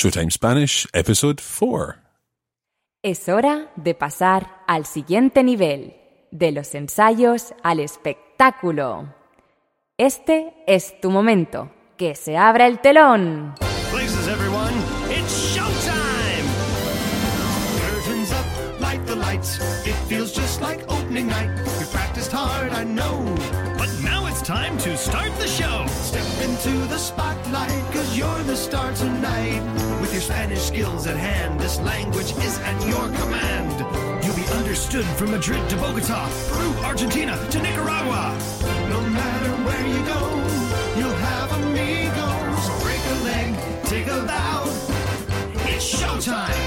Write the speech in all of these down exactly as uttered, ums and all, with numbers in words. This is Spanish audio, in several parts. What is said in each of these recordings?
Showtime Spanish, Episode four. Es hora de pasar al siguiente nivel, de los ensayos al espectáculo. Este es tu momento. ¡Que se abra el telón! Places, everyone. It's showtime! Curtains up, light the lights. It feels just like opening night. You practiced hard, I know. But now it's time to start the show. Step into the spotlight, cause you're the star tonight. With your Spanish skills at hand, this language is at your command. You'll be understood from Madrid to Bogota, Peru, Argentina to Nicaragua. No matter where you go, you'll have amigos. Break a leg, take a bow. It's showtime.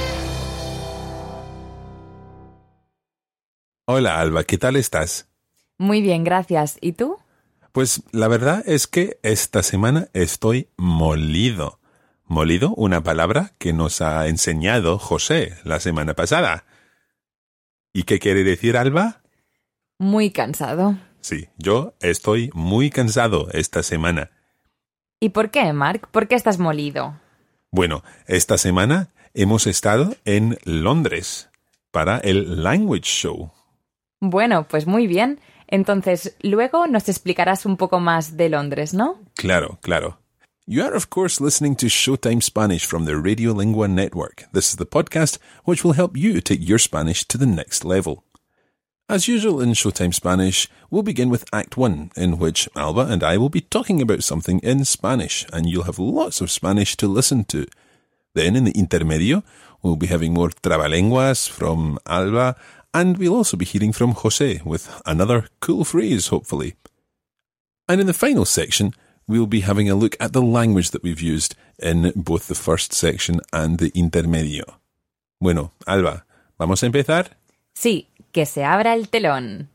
Hola, Alba, ¿qué tal estás? Muy bien, gracias. ¿Y tú? Pues la verdad es que esta semana estoy molido. Molido, una palabra que nos ha enseñado José la semana pasada. ¿Y qué quiere decir, Alba? Muy cansado. Sí, yo estoy muy cansado esta semana. ¿Y por qué, Mark? ¿Por qué estás molido? Bueno, esta semana hemos estado en Londres para el Language Show. Bueno, pues muy bien. Entonces, luego nos explicarás un poco más de Londres, ¿no? Claro, claro. You are, of course, listening to Showtime Spanish from the Radiolingua Network. This is the podcast which will help you take your Spanish to the next level. As usual in Showtime Spanish, we'll begin with Act one, in which Alba and I will be talking about something in Spanish, and you'll have lots of Spanish to listen to. Then, in the intermedio, we'll be having more trabalenguas from Alba, and we'll also be hearing from José with another cool phrase, hopefully. And in the final section, we'll be having a look at the language that we've used in both the first section and the intermedio. Bueno, Alba, ¿vamos a empezar? Sí, que se abra el telón.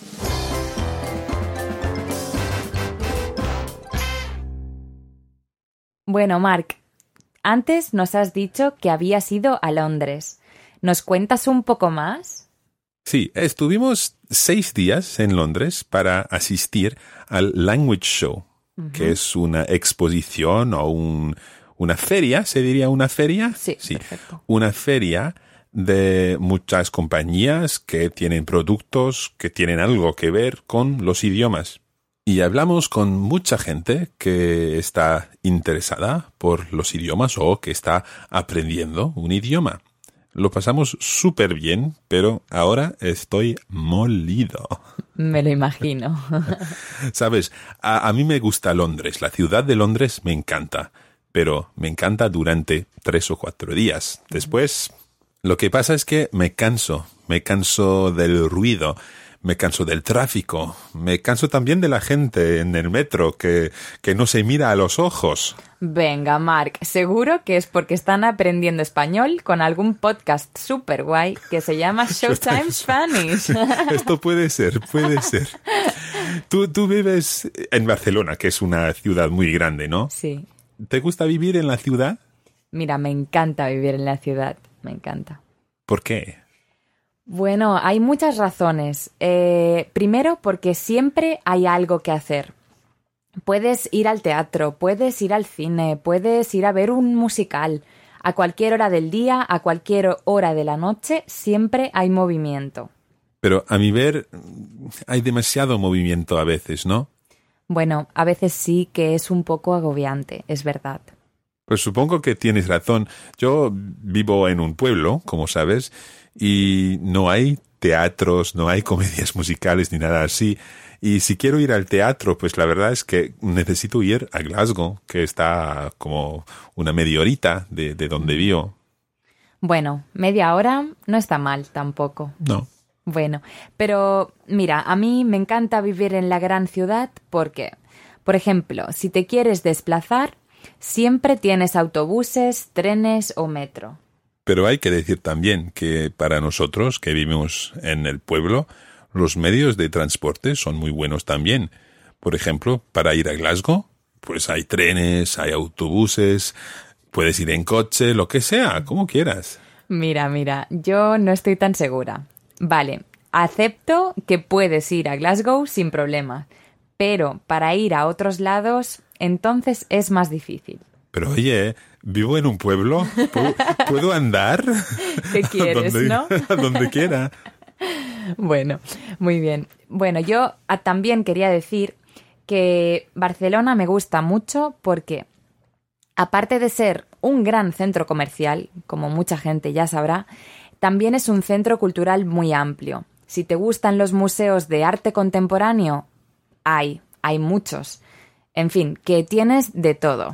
Bueno, Mark, antes nos has dicho que habías ido a Londres. ¿Nos cuentas un poco más? Sí, estuvimos seis días en Londres para asistir al Language Show, uh-huh. que es una exposición o un, una feria, ¿se diría una feria? Sí, sí, perfecto. Una feria de muchas compañías que tienen productos que tienen algo que ver con los idiomas. Y hablamos con mucha gente que está interesada por los idiomas o que está aprendiendo un idioma. Lo pasamos súper bien, pero ahora estoy molido. Me lo imagino. Sabes, a, a mí me gusta Londres. La ciudad de Londres me encanta, pero me encanta durante tres o cuatro días. Después, lo que pasa es que me canso. Me canso del ruido. Me canso del tráfico. Me canso también de la gente en el metro que, que no se mira a los ojos. Venga, Mark, seguro que es porque están aprendiendo español con algún podcast súper guay que se llama Showtime Spanish. Esto puede ser, puede ser. Tú, tú vives en Barcelona, que es una ciudad muy grande, ¿no? Sí. ¿Te gusta vivir en la ciudad? Mira, me encanta vivir en la ciudad, me encanta. ¿Por qué? Bueno, hay muchas razones. Eh, primero, porque siempre hay algo que hacer. Puedes ir al teatro, puedes ir al cine, puedes ir a ver un musical. A cualquier hora del día, a cualquier hora de la noche, siempre hay movimiento. Pero a mi ver, hay demasiado movimiento a veces, ¿no? Bueno, a veces sí que es un poco agobiante, es verdad. Pues supongo que tienes razón. Yo vivo en un pueblo, como sabes, y no hay teatros, no hay comedias musicales ni nada así. Y si quiero ir al teatro, pues la verdad es que necesito ir a Glasgow, que está como una media horita de, de donde vivo. Bueno, media hora no está mal tampoco. No. Bueno, pero mira, a mí me encanta vivir en la gran ciudad porque, por ejemplo, si te quieres desplazar, siempre tienes autobuses, trenes o metro. Pero hay que decir también que para nosotros que vivimos en el pueblo, los medios de transporte son muy buenos también. Por ejemplo, para ir a Glasgow, pues hay trenes, hay autobuses, puedes ir en coche, lo que sea, como quieras. Mira, mira, yo no estoy tan segura. Vale, acepto que puedes ir a Glasgow sin problema, pero para ir a otros lados, entonces es más difícil. Pero oye, vivo en un pueblo, ¿puedo, ¿puedo andar? ¿Qué quieres, donde, no? A donde quiera. Bueno, muy bien. Bueno, yo ah, también quería decir que Barcelona me gusta mucho porque, aparte de ser un gran centro comercial, como mucha gente ya sabrá, también es un centro cultural muy amplio. Si te gustan los museos de arte contemporáneo, hay, hay muchos. En fin, que tienes de todo.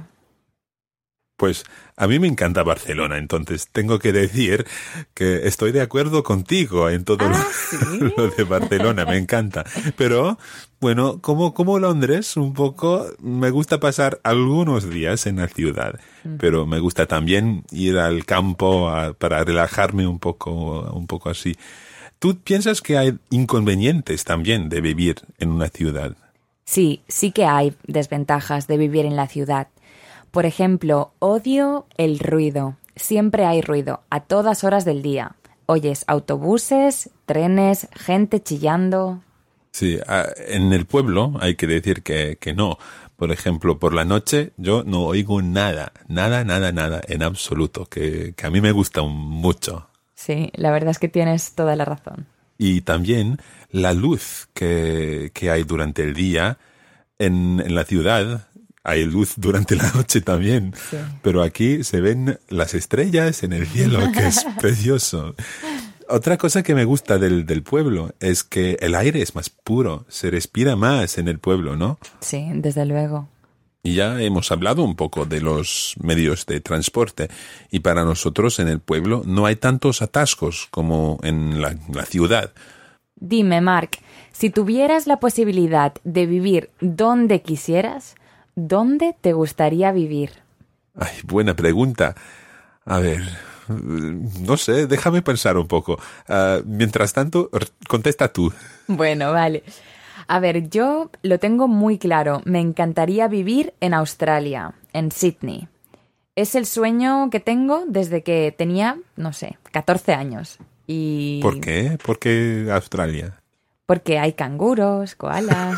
Pues a mí me encanta Barcelona, entonces tengo que decir que estoy de acuerdo contigo en todo ah, lo, ¿sí? lo de Barcelona, me encanta. Pero, bueno, como, como Londres, un poco me gusta pasar algunos días en la ciudad, mm. pero me gusta también ir al campo a, para relajarme un poco, un poco así. ¿Tú piensas que hay inconvenientes también de vivir en una ciudad? Sí, sí que hay desventajas de vivir en la ciudad. Por ejemplo, odio el ruido. Siempre hay ruido, a todas horas del día. Oyes autobuses, trenes, gente chillando. Sí, en el pueblo hay que decir que, que no. Por ejemplo, por la noche yo no oigo nada, nada, nada, nada, en absoluto, que, que a mí me gusta mucho. Sí, la verdad es que tienes toda la razón. Y también la luz que, que hay durante el día en, en la ciudad. Hay luz durante la noche también, sí. Pero aquí se ven las estrellas en el cielo, que es precioso. Otra cosa que me gusta del, del pueblo es que el aire es más puro, se respira más en el pueblo, ¿no? Sí, desde luego. Y ya hemos hablado un poco de los medios de transporte y para nosotros en el pueblo no hay tantos atascos como en la, la ciudad. Dime, Marc, si tuvieras la posibilidad de vivir donde quisieras, ¿dónde te gustaría vivir? Ay, buena pregunta. A ver, no sé, déjame pensar un poco. Uh, mientras tanto, contesta tú. Bueno, vale. A ver, yo lo tengo muy claro. Me encantaría vivir en Australia, en Sydney. Es el sueño que tengo desde que tenía, no sé, catorce años. Y... ¿Por qué? ¿Por qué Australia? Porque hay canguros, koalas...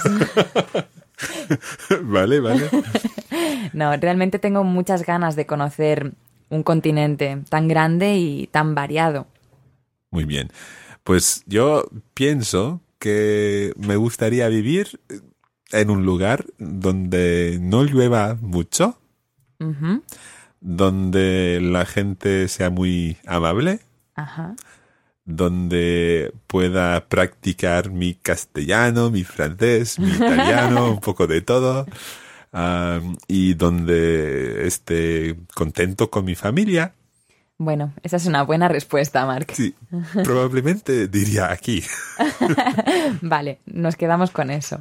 Vale, vale. No, realmente tengo muchas ganas de conocer un continente tan grande y tan variado. Muy bien. Pues yo pienso que me gustaría vivir en un lugar donde no llueva mucho, uh-huh. donde la gente sea muy amable, Ajá. donde pueda practicar mi castellano, mi francés, mi italiano, un poco de todo, um, y donde esté contento con mi familia. Bueno, esa es una buena respuesta, Marc. Sí, probablemente diría aquí. Vale, nos quedamos con eso.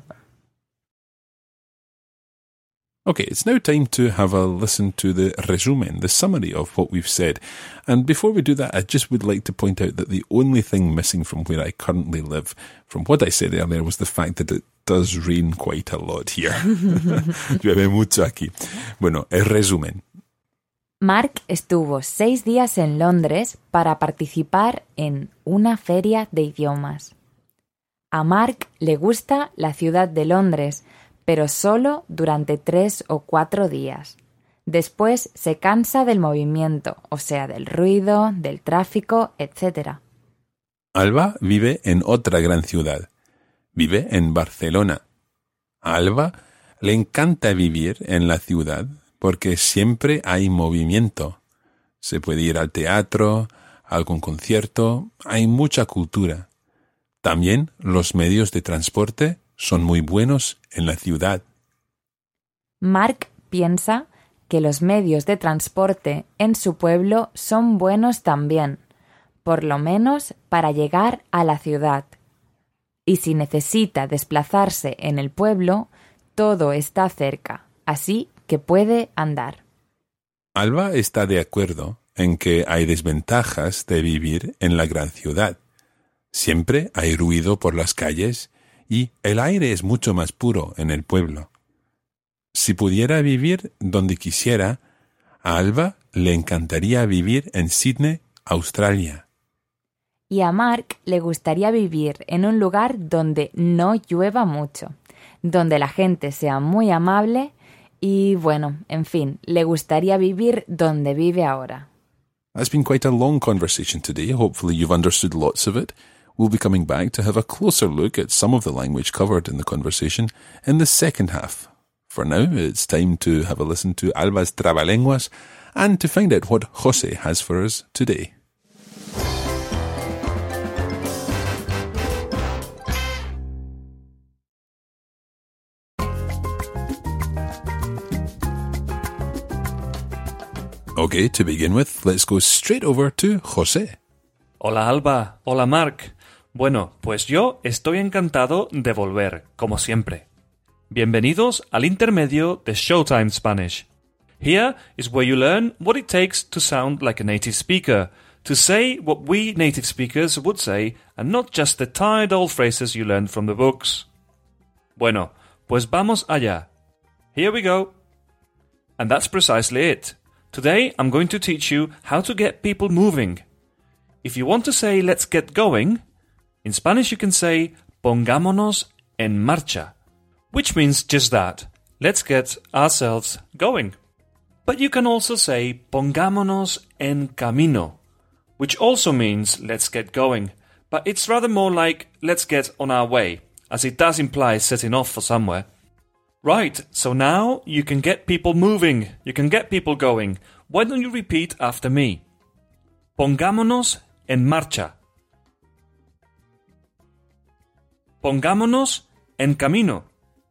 Okay, it's now time to have a listen to the resumen, the summary of what we've said. And before we do that, I just would like to point out that the only thing missing from where I currently live, from what I said earlier, was the fact that it does rain quite a lot here. Llueve mucho aquí. Bueno, el resumen. Marc estuvo seis días en Londres para participar en una feria de idiomas. A Marc le gusta la ciudad de Londres, pero solo durante tres o cuatro días. Después se cansa del movimiento, o sea, del ruido, del tráfico, etcétera. Alba vive en otra gran ciudad. Vive en Barcelona. A Alba le encanta vivir en la ciudad porque siempre hay movimiento. Se puede ir al teatro, a algún concierto, hay mucha cultura. También los medios de transporte son muy buenos en la ciudad. Marc piensa que los medios de transporte en su pueblo son buenos también, por lo menos para llegar a la ciudad. Y si necesita desplazarse en el pueblo, todo está cerca, así que puede andar. Alba está de acuerdo en que hay desventajas de vivir en la gran ciudad. Siempre hay ruido por las calles y el aire es mucho más puro en el pueblo. Si pudiera vivir donde quisiera, a Alba le encantaría vivir en Sydney, Australia. Y a Marc le gustaría vivir en un lugar donde no llueva mucho, donde la gente sea muy amable Y bueno, en fin, le gustaría vivir donde vive ahora. That's been quite a long conversation today. Hopefully you've understood lots of it. We'll be coming back to have a closer look at some of the language covered in the conversation in the second half. For now, it's time to have a listen to Alba's Trabalenguas and to find out what José has for us today. Okay, to begin with, let's go straight over to José. Hola Alba, hola Marc. Bueno, pues yo estoy encantado de volver, como siempre. Bienvenidos al intermedio de Showtime Spanish. Here is where you learn what it takes to sound like a native speaker, to say what we native speakers would say, and not just the tired old phrases you learned from the books. Bueno, pues vamos allá. Here we go. And that's precisely it. Today I'm going to teach you how to get people moving. If you want to say let's get going, in Spanish you can say pongámonos en marcha, which means just that, let's get ourselves going. But you can also say pongámonos en camino, which also means let's get going, but it's rather more like let's get on our way, as it does imply setting off for somewhere. Right, so now you can get people moving, you can get people going. Why don't you repeat after me? Pongámonos en marcha. Pongámonos en camino.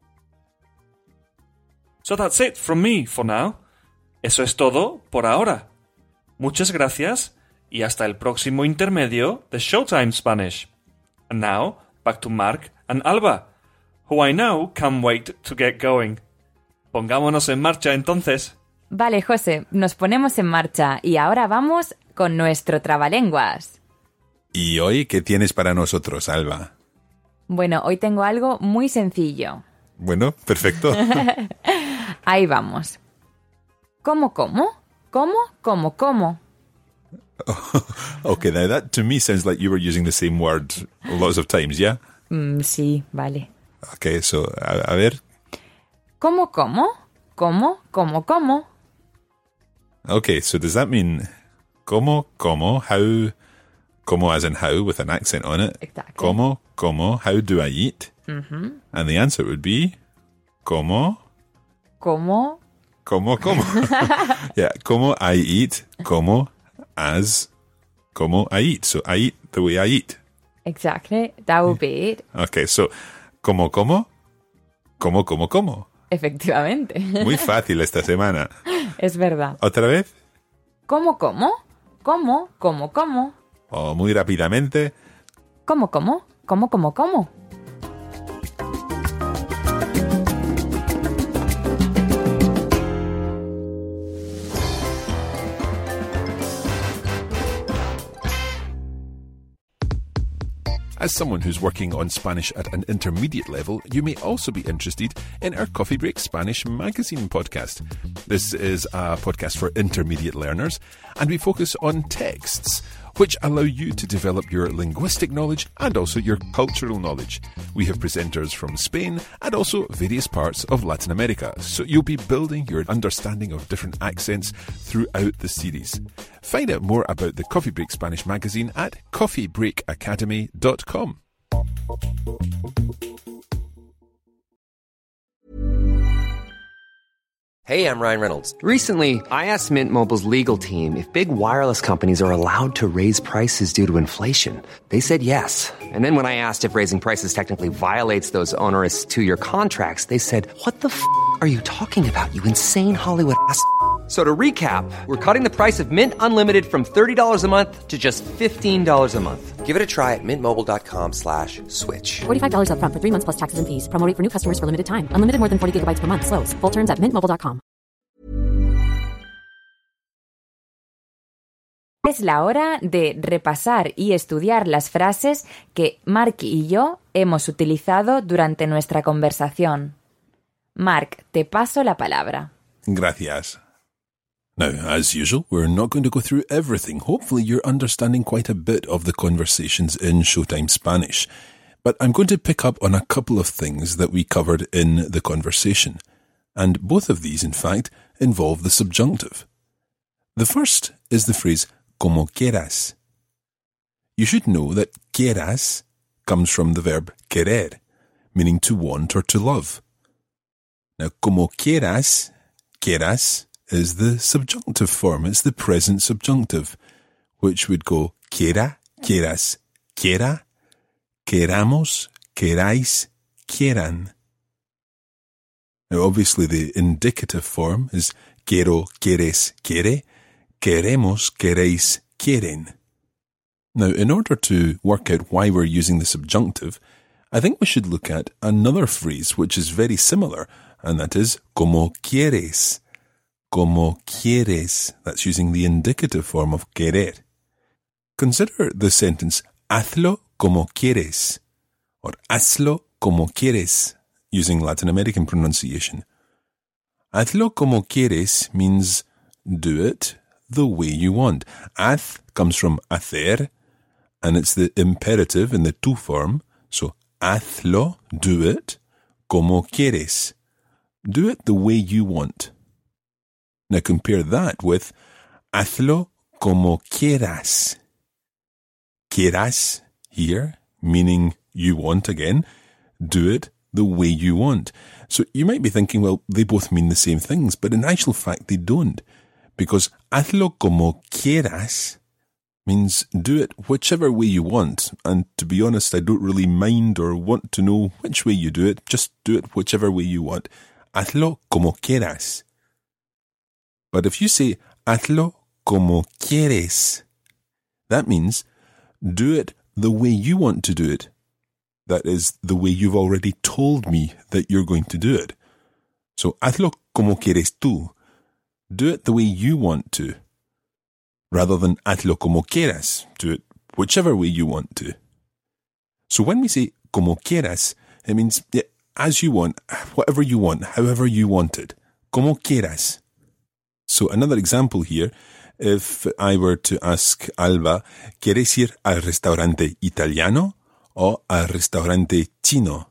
So that's it from me for now. Eso es todo por ahora. Muchas gracias y hasta el próximo intermedio de Showtime Spanish. And now, back to Marc and Alba, who I know can't wait to get going. Pongámonos en marcha entonces. Vale, José, nos ponemos en marcha y ahora vamos con nuestro trabalenguas. ¿Y hoy qué tienes para nosotros, Alba? Bueno, hoy tengo algo muy sencillo. Bueno, perfecto. Ahí vamos. ¿Cómo, cómo? ¿Cómo, cómo, cómo? Okay, now that to me sounds like you were using the same word lots of times, yeah? Mm, sí, vale. Okay, so, a, a ver. ¿Cómo, cómo? ¿Cómo, cómo, cómo? Okay, so does that mean como, como, how, como as in how with an accent on it? Exactly. Como, como, how do I eat? Mm-hmm. And the answer would be como, ¿Cómo? como, como. Yeah, como I eat, como as, como I eat. So I eat the way I eat. Exactly, that would be it. Okay, so como, como, como, como, como. Efectivamente. Muy fácil esta semana. Es verdad. ¿Otra vez? ¿Cómo, cómo? ¿Cómo, cómo, cómo? O muy rápidamente. ¿Cómo, cómo? ¿Cómo, cómo, cómo? As someone who's working on Spanish at an intermediate level, you may also be interested in our Coffee Break Spanish magazine podcast. This is a podcast for intermediate learners, and we focus on texts, which allow you to develop your linguistic knowledge and also your cultural knowledge. We have presenters from Spain and also various parts of Latin America, so you'll be building your understanding of different accents throughout the series. Find out more about the Coffee Break Spanish magazine at coffee break academy dot com. Hey, I'm Ryan Reynolds. Recently, I asked Mint Mobile's legal team if big wireless companies are allowed to raise prices due to inflation. They said yes. And then when I asked if raising prices technically violates those onerous two-year contracts, they said, what the f*** are you talking about, you insane Hollywood ass f- So to recap, we're cutting the price of Mint Unlimited from thirty dollars a month to just fifteen dollars a month. Give it a try at mintmobile.com slash switch. forty-five dollars up front for three months plus taxes and fees. Promo rate for new customers for limited time. Unlimited more than forty gigabytes per month. Slows full terms at mint mobile dot com. Es la hora de repasar y estudiar las frases que Marc y yo hemos utilizado durante nuestra conversación. Marc, te paso la palabra. Gracias. Now, as usual, we're not going to go through everything. Hopefully you're understanding quite a bit of the conversations in Showtime Spanish. But I'm going to pick up on a couple of things that we covered in the conversation. And both of these, in fact, involve the subjunctive. The first is the phrase como quieras. You should know that quieras comes from the verb querer, meaning to want or to love. Now, como quieras, quieras is the subjunctive form. It's the present subjunctive, which would go quiera, quieras, quiera, queramos, queráis, quieran. Now, obviously, the indicative form is quiero, quieres, quiere, queremos, queréis, quieren. Now, in order to work out why we're using the subjunctive, I think we should look at another phrase which is very similar, and that is como quieres. Como quieres. That's using the indicative form of querer. Consider the sentence hazlo como quieres, or hazlo como quieres, using Latin American pronunciation. Hazlo como quieres means do it the way you want. Haz comes from hacer, and it's the imperative in the tu form, so hazlo, do it, como quieres. Do it the way you want. Now compare that with hazlo como quieras. Quieras here, meaning you want again. Do it the way you want. So you might be thinking, well, they both mean the same things, but in actual fact they don't. Because hazlo como quieras means do it whichever way you want. And to be honest, I don't really mind or want to know which way you do it. Just do it whichever way you want. Hazlo como quieras. But if you say hazlo como quieres, that means do it the way you want to do it. That is the way you've already told me that you're going to do it. So hazlo como quieres tú. Do it the way you want to, rather than hazlo como quieras. Do it whichever way you want to. So when we say como quieras, it means yeah, as you want, whatever you want, however you want it. Como quieras. So another example here, if I were to ask Alba, ¿quieres ir al restaurante italiano o al restaurante chino?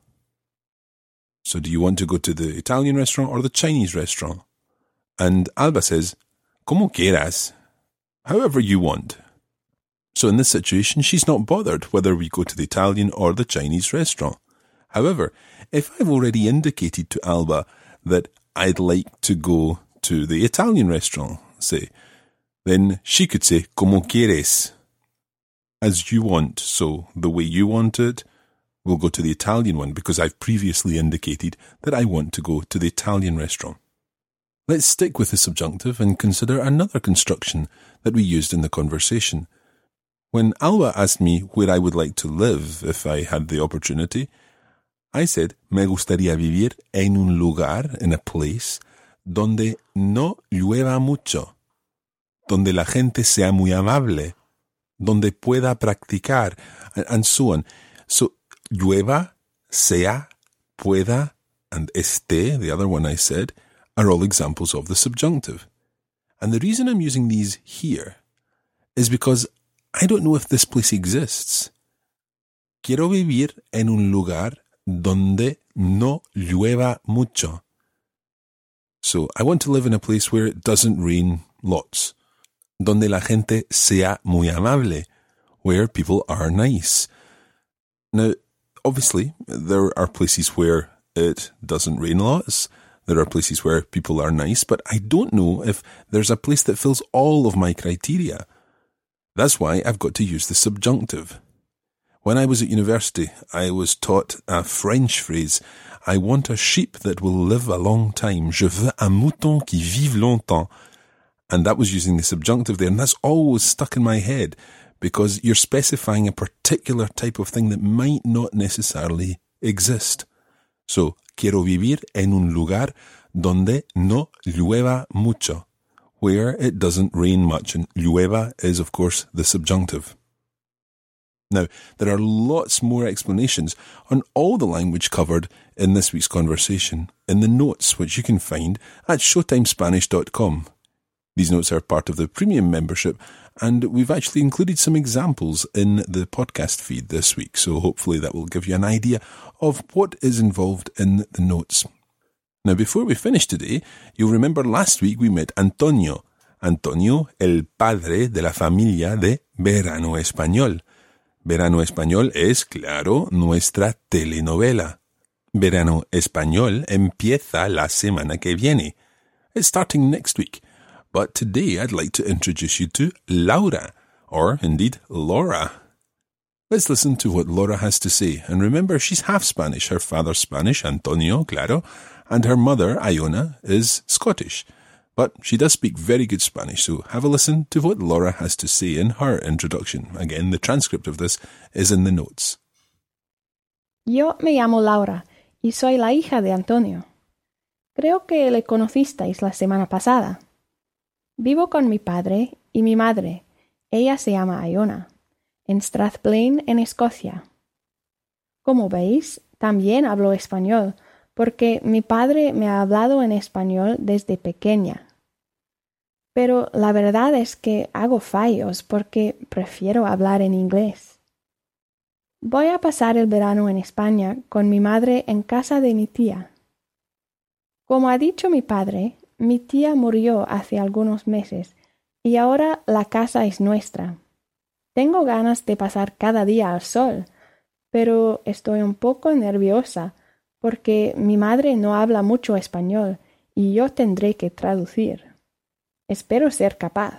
So do you want to go to the Italian restaurant or the Chinese restaurant? And Alba says, como quieras, however you want. So in this situation, she's not bothered whether we go to the Italian or the Chinese restaurant. However, if I've already indicated to Alba that I'd like to go to the Italian restaurant, say, then she could say, como quieres, as you want. So the way you want it, we'll go to the Italian one because I've previously indicated that I want to go to the Italian restaurant. Let's stick with the subjunctive and consider another construction that we used in the conversation. When Alba asked me where I would like to live if I had the opportunity, I said, me gustaría vivir en un lugar, in a place, donde no llueva mucho, donde la gente sea muy amable, donde pueda practicar, and so on. So, llueva, sea, pueda, and esté, the other one I said, are all examples of the subjunctive. And the reason I'm using these here is because I don't know if this place exists. Quiero vivir en un lugar donde no llueva mucho. So I want to live in a place where it doesn't rain lots. Donde la gente sea muy amable, where people are nice. Now, obviously, there are places where it doesn't rain lots. There are places where people are nice, but I don't know if there's a place that fills all of my criteria. That's why I've got to use the subjunctive. When I was at university, I was taught a French phrase, I want a sheep that will live a long time. Je veux un mouton qui vive longtemps. And that was using the subjunctive there, and that's always stuck in my head because you're specifying a particular type of thing that might not necessarily exist. So, quiero vivir en un lugar donde no llueva mucho, where it doesn't rain much, and llueva is, of course, the subjunctive. Now, there are lots more explanations on all the language covered in this week's conversation in the notes, which you can find at showtime spanish dot com. These notes are part of the premium membership, and we've actually included some examples in the podcast feed this week, so hopefully that will give you an idea of what is involved in the notes. Now, before we finish today, you'll remember last week we met Antonio. Antonio, el padre de la familia de Verano Español. Verano Español es, claro, nuestra telenovela. Verano Español empieza la semana que viene. It's starting next week. But today I'd like to introduce you to Laura, or indeed Laura. Let's listen to what Laura has to say. And remember, she's half Spanish. Her father's Spanish, Antonio, claro, and her mother, Iona, is Scottish. But she does speak very good Spanish, so have a listen to what Laura has to say in her introduction. Again, the transcript of this is in the notes. Yo me llamo Laura y soy la hija de Antonio. Creo que le conocisteis la semana pasada. Vivo con mi padre y mi madre. Ella se llama Iona, en Strathblane, en Escocia. Como veis, también hablo español, porque mi padre me ha hablado en español desde pequeña. Pero la verdad es que hago fallos porque prefiero hablar en inglés. Voy a pasar el verano en España con mi madre en casa de mi tía. Como ha dicho mi padre, mi tía murió hace algunos meses y ahora la casa es nuestra. Tengo ganas de pasar cada día al sol, pero estoy un poco nerviosa porque mi madre no habla mucho español y yo tendré que traducir. Espero ser capaz.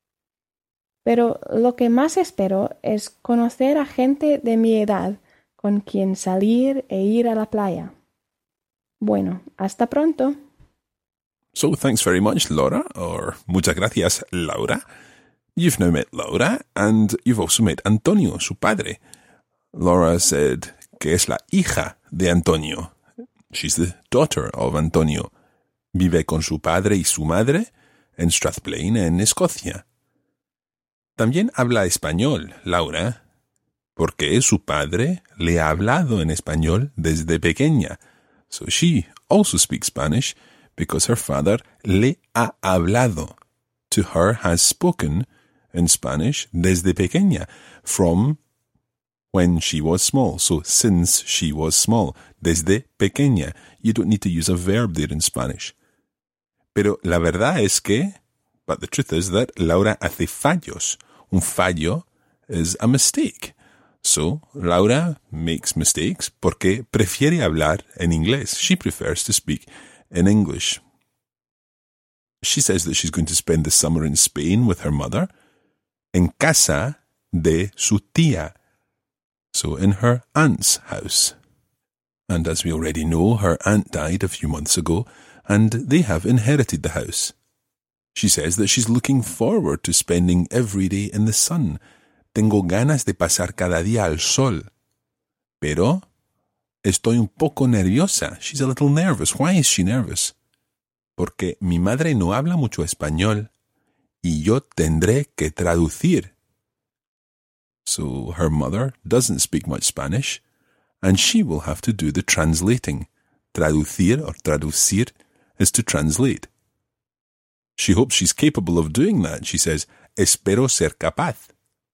Pero lo que más espero es conocer a gente de mi edad con quien salir e ir a la playa. Bueno, hasta pronto. So thanks very much, Laura, or muchas gracias, Laura. You've now met Laura, and you've also met Antonio, su padre. Laura said que es la hija de Antonio. She's the daughter of Antonio. Vive con su padre y su madre en Strathblane, en Escocia. También habla español, Laura, porque su padre le ha hablado en español desde pequeña. So she also speaks Spanish because her father le ha hablado. To her has spoken in Spanish desde pequeña, from when she was small. So since she was small, desde pequeña. You don't need to use a verb there in Spanish. Pero la verdad es que, but the truth is that Laura hace fallos. Un fallo is a mistake. So Laura makes mistakes porque prefiere hablar en inglés. She prefers to speak in English. She says that she's going to spend the summer in Spain with her mother, en casa de su tía. So in her aunt's house. And as we already know, her aunt died a few months ago, and they have inherited the house. She says that she's looking forward to spending every day in the sun. Tengo ganas de pasar cada día al sol. Pero estoy un poco nerviosa. She's a little nervous. Why is she nervous? Porque mi madre no habla mucho español y yo tendré que traducir. So her mother doesn't speak much Spanish, and she will have to do the translating. Traducir or traducir is to translate. She hopes she's capable of doing that. She says, espero ser capaz.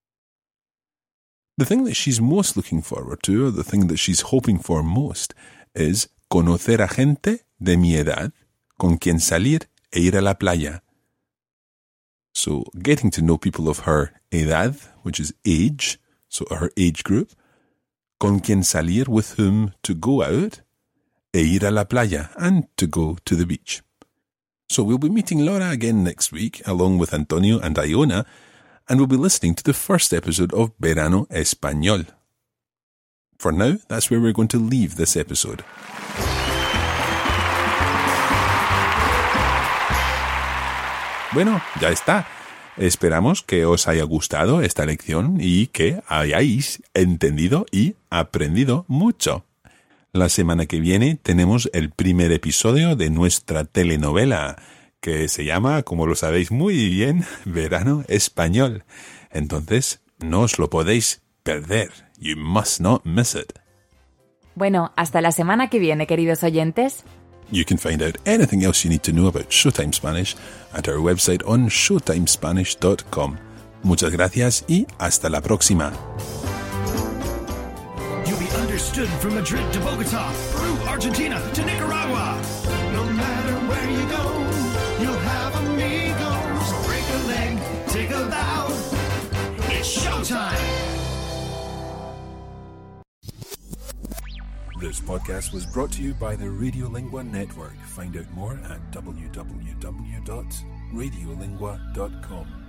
The thing that she's most looking forward to, or the thing that she's hoping for most, is conocer a gente de mi edad, con quien salir e ir a la playa. So, getting to know people of her edad, which is age, so her age group, con quien salir, with whom to go out, e ir a la playa, and to go to the beach. So we'll be meeting Laura again next week, along with Antonio and Iona, and we'll be listening to the first episode of Verano Español. For now, that's where we're going to leave this episode. Bueno, ya está. Esperamos que os haya gustado esta lección y que hayáis entendido y aprendido mucho. La semana que viene tenemos el primer episodio de nuestra telenovela, que se llama, como lo sabéis muy bien, Verano Español. Entonces, no os lo podéis perder. You must not miss it. Bueno, hasta la semana que viene, queridos oyentes. You can find out anything else you need to know about Showtime Spanish at our website on showtime spanish dot com. Muchas gracias y hasta la próxima. You'll be understood from Madrid to Bogota, Peru, Argentina to Nicaragua. No showtime. This podcast was brought to you by the Radiolingua Network. Find out more at w w w dot radiolingua dot com.